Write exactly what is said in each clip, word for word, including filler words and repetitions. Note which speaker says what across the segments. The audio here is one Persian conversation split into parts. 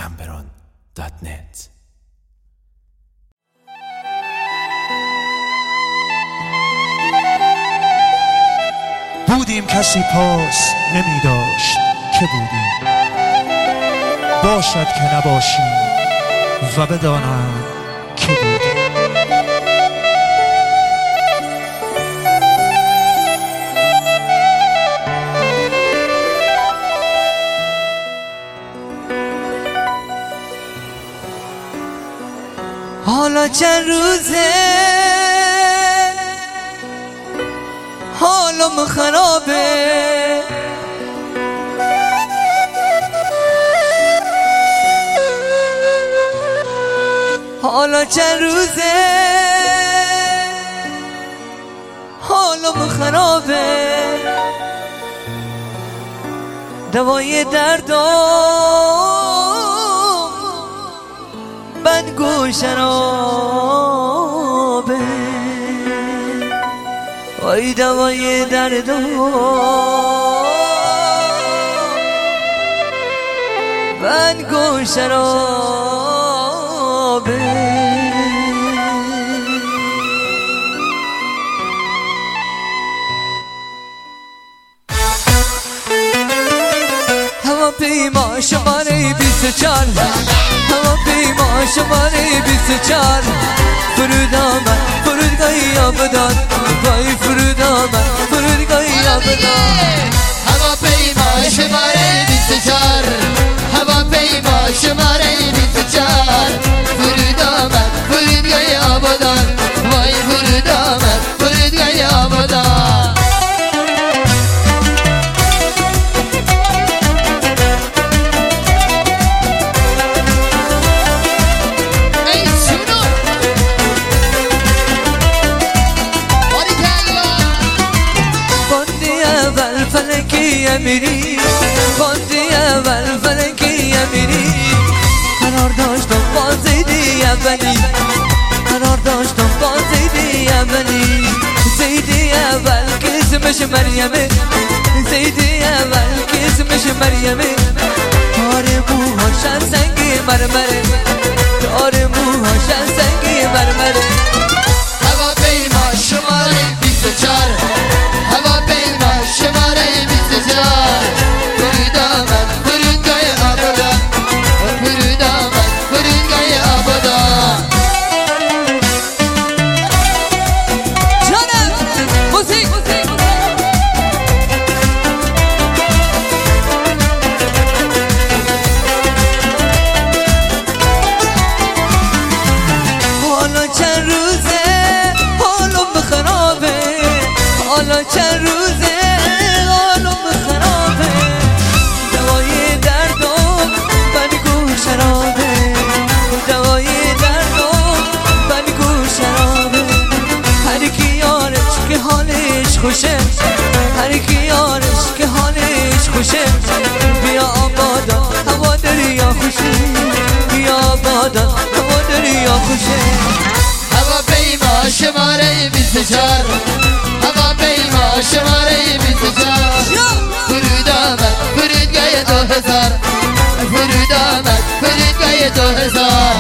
Speaker 1: گمبران دات نت.
Speaker 2: بودیم کسی پاس نمی داشت که بودیم، باشد که نباشیم و بدانم که بودیم.
Speaker 3: حالا چند روزه حالم خرابه، حالا چند روزه حالم خرابه، دوای دردم بدگو شرابه، وای دوای دردم بدگو شرابه. هواپیما شماره بیست و چهار، هواپیما شماره بیست و چهار، فرود آمد فرودگاهی آبادان، وای فرود آمد فرودگاهی آبادان.
Speaker 4: هواپیما شماره بیست و چهار، هواپیما شماره بیست و چهار، فرود آمد فرودگاهی آبادان، وای فرود آمد فرودگاهی آبادان.
Speaker 3: فلکی امیری باندی اول فلکی امیری، قرار داشتم با زیدی اولی، قرار داشتم با زیدی اولی. زیدی اول که اسمش مریمه، زیدی اول که اسمش مریمه، داره موهاشن سنگی مرمره، داره موهاشن سنگی مرمره.
Speaker 4: هواپیما شماره بیست و چهار، هواپیما شماره بیست و چهار، فرود آمد فرودگاه آبادان، فرود آمد فرودگاه آبادان.
Speaker 3: جانم موسیقی حالا چند روزه حالم خرابه، حالا چند روزه حالم خرابه، دوای دردم بدگو شرابه، دوای دردم بدگو شرابه. هر کی یارش که حالش خوشه، هر کی یارش که حالش خوشه، بیا آبادان هوا دریا خوشه، بیا آبادان هوا دریا خوشه.
Speaker 4: هواپیما شماره بیست و چهار، هواپیما شماره بیست و چهار، فرود آمد فرودگاه دو هزار، فرود آمد فرودگاه دو هزار.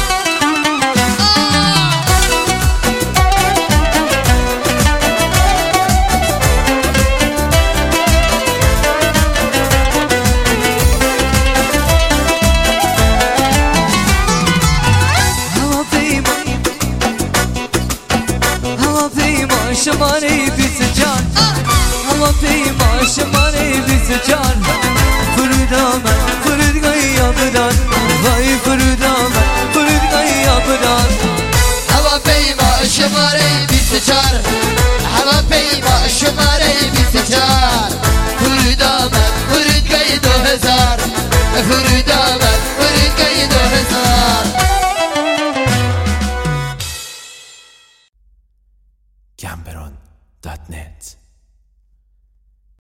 Speaker 3: شماره بیست و چهار، هواپیما شماره بیست و چهار، فرود آمد فرودگاهی آبادان، وای فرود آمد فرودگاهی آبادان.
Speaker 4: هواپیما شماره بیست و چهار، هواپیما شماره بیست و چهار،